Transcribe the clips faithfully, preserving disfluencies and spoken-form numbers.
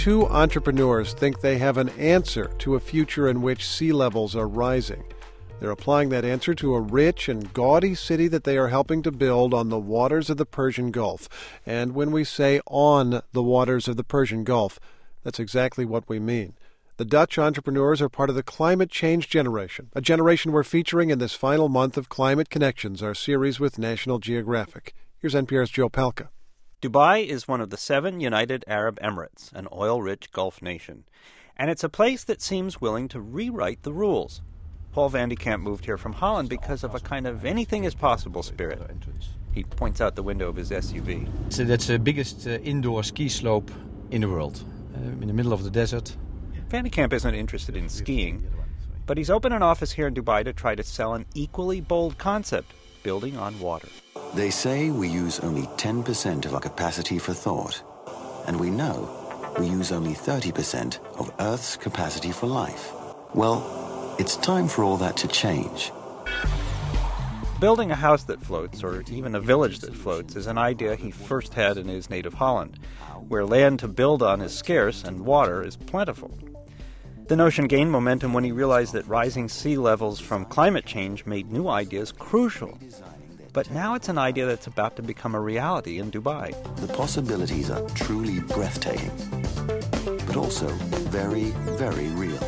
two entrepreneurs think they have an answer to a future in which sea levels are rising. They're applying that answer to a rich and gaudy city that they are helping to build on the waters of the Persian Gulf. And when we say on the waters of the Persian Gulf, that's exactly what we mean. The Dutch entrepreneurs are part of the climate change generation, a generation we're featuring in this final month of Climate Connections, our series with National Geographic. Here's N P R's Joe Palca. Dubai is one of the seven United Arab Emirates, an oil-rich Gulf nation. And it's a place that seems willing to rewrite the rules. Paul van de Kamp moved here from Holland because of a kind of anything-is-possible spirit. He points out the window of his S U V. So that's the biggest uh, indoor ski slope in the world, uh, in the middle of the desert. Van de Kamp isn't interested in skiing, but he's opened an office here in Dubai to try to sell an equally bold concept, building on water. They say we use only ten percent of our capacity for thought, and we know we use only thirty percent of Earth's capacity for life. Well, it's time for all that to change. Building a house that floats, or even a village that floats, is an idea he first had in his native Holland, where land to build on is scarce and water is plentiful. The notion gained momentum when he realized that rising sea levels from climate change made new ideas crucial. But now it's an idea that's about to become a reality in Dubai. The possibilities are truly breathtaking, but also very, very real.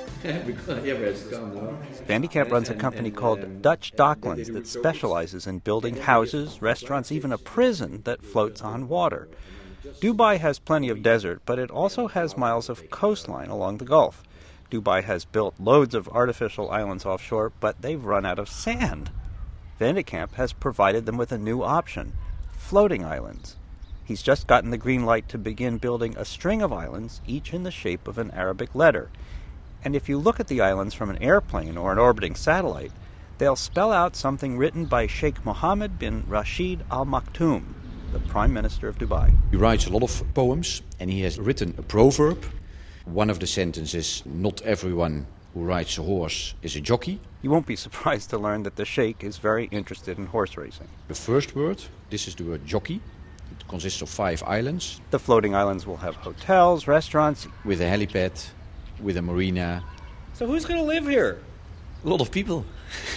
Van de Kamp runs a company called Dutch Docklands that specializes in building houses, restaurants, even a prison that floats on water. Dubai has plenty of desert, but it also has miles of coastline along the Gulf. Dubai has built loads of artificial islands offshore, but they've run out of sand. Van de Kamp has provided them with a new option, floating islands. He's just gotten the green light to begin building a string of islands, each in the shape of an Arabic letter. And if you look at the islands from an airplane or an orbiting satellite, they'll spell out something written by Sheikh Mohammed bin Rashid Al Maktoum, the Prime Minister of Dubai. He writes a lot of poems, and he has written a proverb. One of the sentences, not everyone who rides a horse is a jockey. You won't be surprised to learn that the Sheikh is very interested in horse racing. The first word, this is the word jockey. It consists of five islands. The floating islands will have hotels, restaurants. With a helipad, with a marina. So who's going to live here? A lot of people.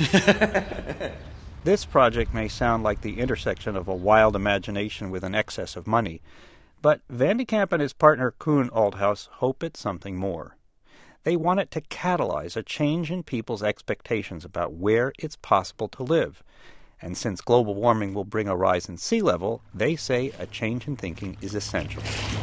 This project may sound like the intersection of a wild imagination with an excess of money, but Van de Kamp and his partner Koen Althaus hope it's something more. They want it to catalyze a change in people's expectations about where it's possible to live. And since global warming will bring a rise in sea level, they say a change in thinking is essential.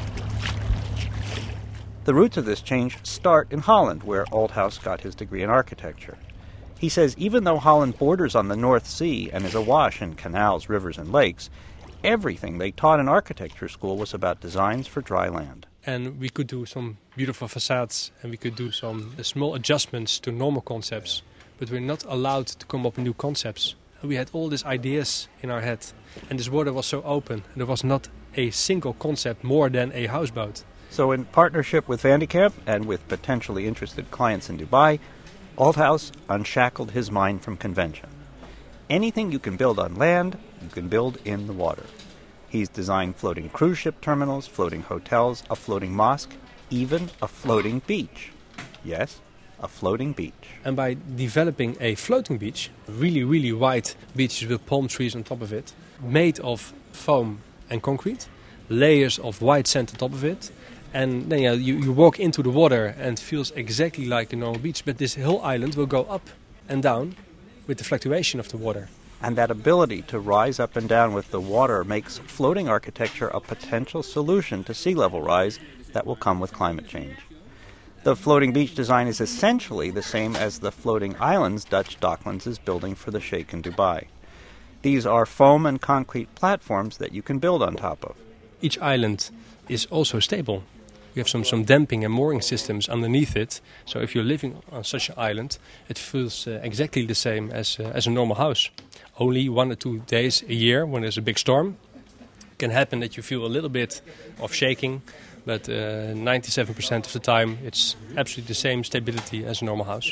The roots of this change start in Holland, where Althaus got his degree in architecture. He says even though Holland borders on the North Sea and is awash in canals, rivers, and lakes, everything they taught in architecture school was about designs for dry land. And we could do some beautiful facades, and we could do some small adjustments to normal concepts, but we're not allowed to come up with new concepts. We had all these ideas in our head, and this water was so open, and there was not a single concept more than a houseboat. So in partnership with Van de Kamp and with potentially interested clients in Dubai, Althaus unshackled his mind from convention. Anything you can build on land, you can build in the water. He's designed floating cruise ship terminals, floating hotels, a floating mosque, even a floating beach. Yes, a floating beach. And by developing a floating beach, really, really wide beaches with palm trees on top of it, made of foam and concrete, layers of white sand on top of it, and then you, know, you, you walk into the water and it feels exactly like a normal beach, but this whole island will go up and down with the fluctuation of the water. And that ability to rise up and down with the water makes floating architecture a potential solution to sea level rise that will come with climate change. The floating beach design is essentially the same as the floating islands Dutch Docklands is building for the Sheikh in Dubai. These are foam and concrete platforms that you can build on top of. Each island is also stable. You have some, some damping and mooring systems underneath it. So if you're living on such an island, it feels uh, exactly the same as, uh, as a normal house. Only one or two days a year when there's a big storm, it can happen that you feel a little bit of shaking. But uh, ninety-seven percent of the time, it's absolutely the same stability as a normal house.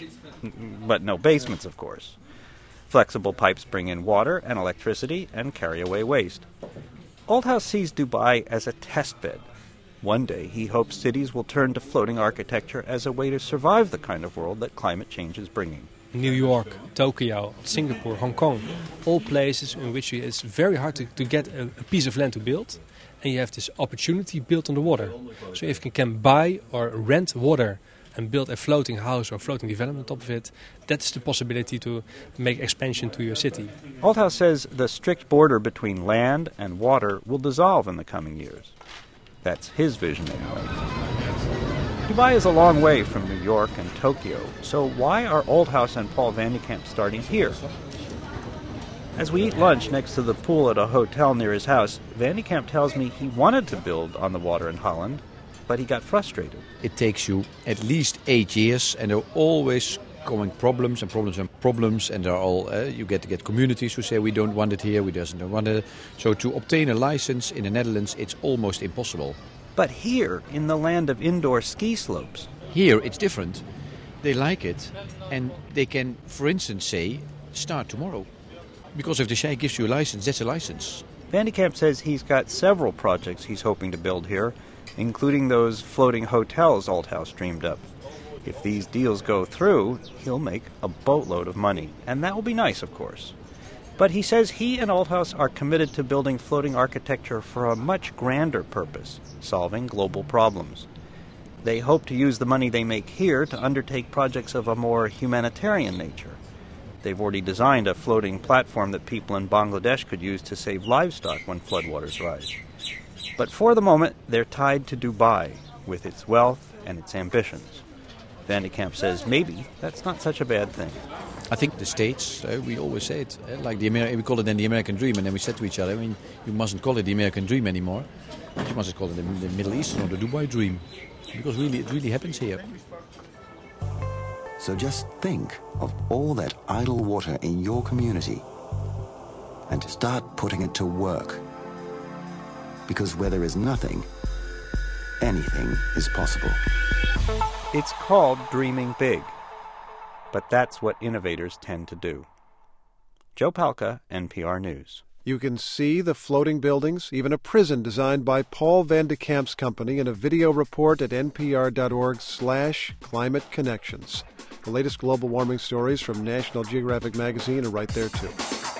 But no basements, of course. Flexible pipes bring in water and electricity and carry away waste. Althaus sees Dubai as a test bed. One day, he hopes cities will turn to floating architecture as a way to survive the kind of world that climate change is bringing. New York, Tokyo, Singapore, Hong Kong, all places in which it's very hard to, to get a, a piece of land to build. And you have this opportunity built on the water. So if you can buy or rent water and build a floating house or floating development on top of it, that's the possibility to make expansion to your city. Althaus says the strict border between land and water will dissolve in the coming years. That's his vision anyway. Dubai is a long way from New York and Tokyo, so why are Althaus and Paul van de Kamp starting here? As we eat lunch next to the pool at a hotel near his house, Van de Kamp tells me he wanted to build on the water in Holland, but he got frustrated. It takes you at least eight years, and there are always coming problems and problems and problems, and there are all uh, you get to get communities who say we don't want it here, we don't want it. So to obtain a license in the Netherlands, it's almost impossible. But here, in the land of indoor ski slopes, here it's different. They like it, and they can, for instance, say, start tomorrow. Because if the Sheikh gives you a license, that's a license. Van de Kamp says he's got several projects he's hoping to build here, including those floating hotels Althaus dreamed up. If these deals go through, he'll make a boatload of money, and that will be nice, of course. But he says he and Althaus are committed to building floating architecture for a much grander purpose, solving global problems. They hope to use the money they make here to undertake projects of a more humanitarian nature. They've already designed a floating platform that people in Bangladesh could use to save livestock when floodwaters rise. But for the moment, they're tied to Dubai, with its wealth and its ambitions. Van de Kamp says maybe that's not such a bad thing. I think the States, uh, we always say it, uh, like the Amer- we call it then the American dream, and then we said to each other, I mean, you mustn't call it the American dream anymore. You must call it the, the Middle Eastern or the Dubai dream, because really it really happens here. So just think of all that idle water in your community and start putting it to work. Because where there is nothing, anything is possible. It's called dreaming big, but that's what innovators tend to do. Joe Palca, N P R News. You can see the floating buildings, even a prison designed by Paul van de Kamp's company, in a video report at npr.org slash climate connections. The latest global warming stories from National Geographic magazine are right there, too.